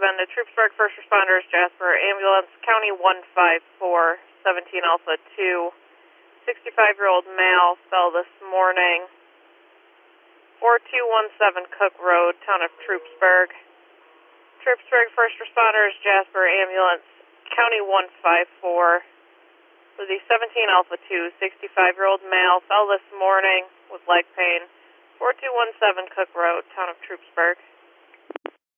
to Troopsburg First Responders, Jasper, Ambulance, County 154, 17 Alpha 2. 65-year-old male fell this morning. 4217 Cook Road, town of Troopsburg. Troopsburg First Responders, Jasper, Ambulance, County 154. For the 17 Alpha 2, 65-year-old male fell this morning with leg pain. 4217 Cook Road, town of Troopsburg.